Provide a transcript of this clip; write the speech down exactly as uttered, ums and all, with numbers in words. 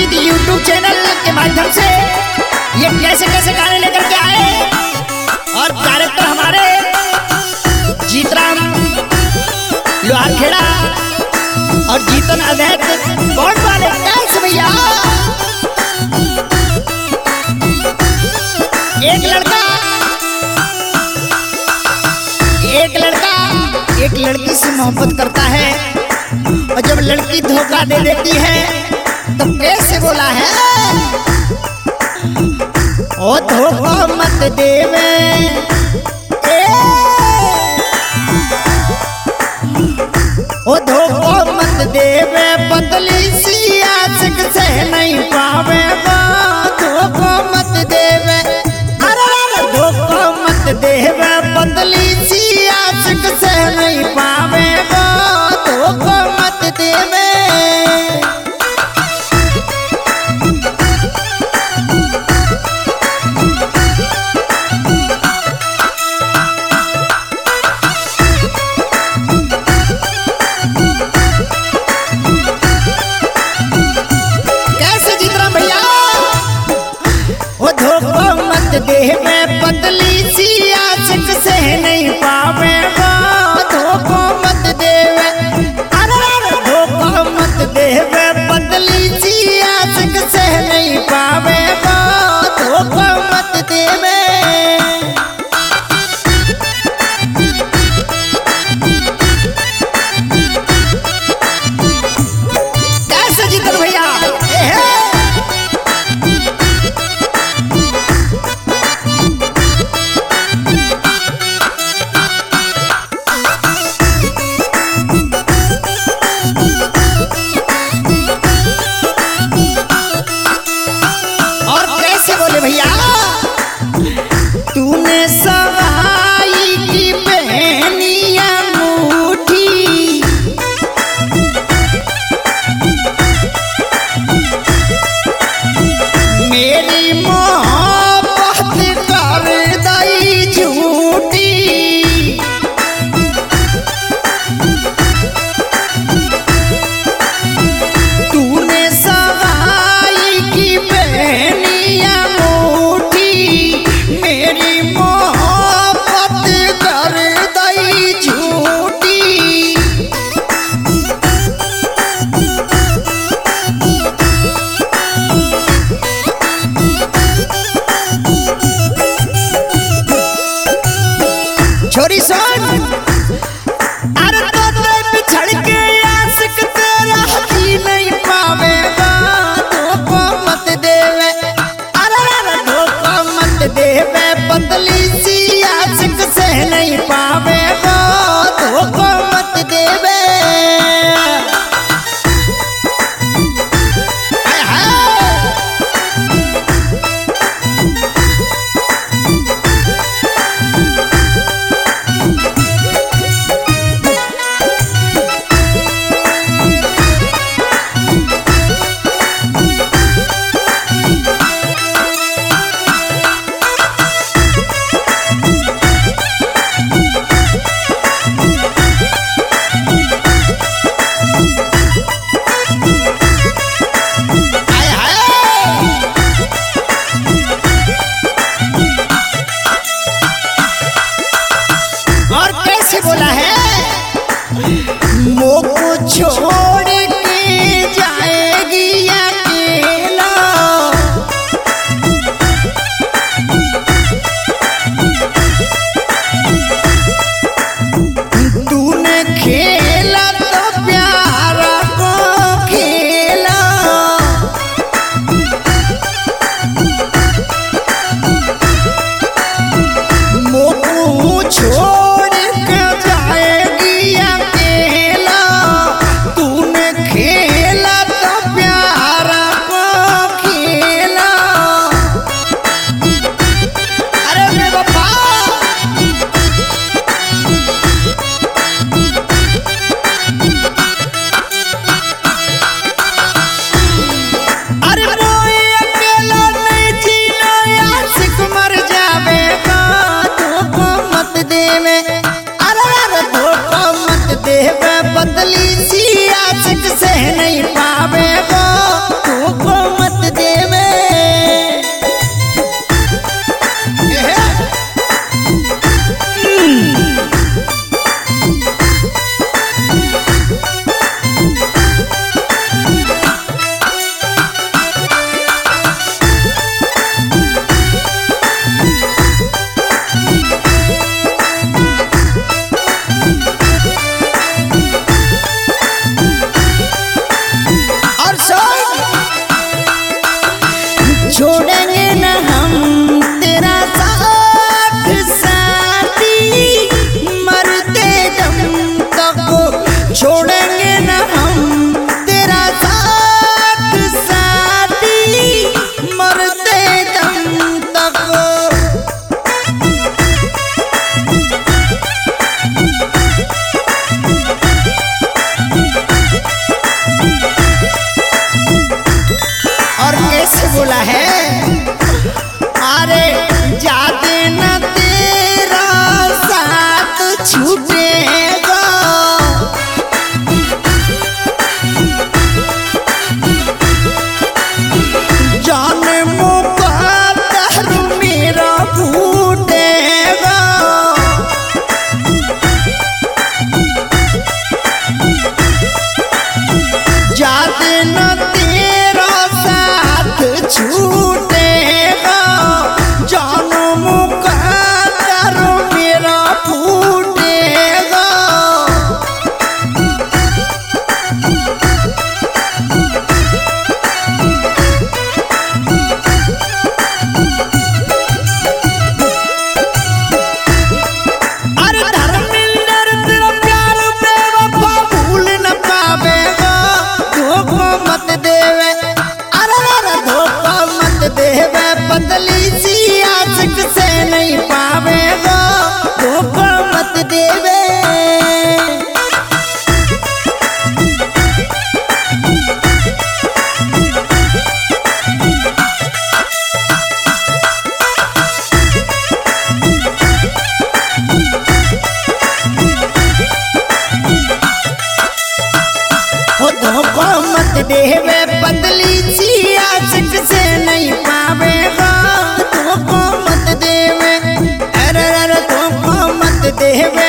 Ajit YouTube channel के माध्यम से ये कैसे कैसे गाने लेकर के आए और डायरेक्टर हमारे जीतराम लोहारखेड़ा और जीतन अवैध कौन वाले कैसे भैया। एक लड़का एक लड़का एक लड़की से मोहब्बत करता है और जब लड़की धोखा दे देती है तो कैसे बोला है, ओ धोखा मत देवे ओ धोखा मत देवे बदली सी आशिक से नहीं पावे धोखा मत देवे अरे धोखा मत देवे बदली सी आशिक से नहीं पावे धोखा मत देवे। देवे बदली सी आशिक से नहीं पावे धोखा मत देवे अरे धोखा मत देवे बदली सी आशिक से नहीं पावे धोखा मत देवे। कैसे जीतन भैया भैया तूने सवाई की बहनिया मुठी मेरी मोहब्बत कर दई झूठी तूने सवाई की बहनिया मेरी मोहब्बत कर दई झूठी छोरी सुन अरे तो बिछड़ के आशिक तेरा ही नहीं पावेगा धोखा मत देवे अरे धोखा मत देवे बदली सी आशिक से नहीं पावे धोखा मत देवे। बोला है मोको छोड़ के जाएगी अकेला तूने खेला तो प्यार को खेला मोको छोड़ बदली सी आशिक से नहीं पावे वो देवे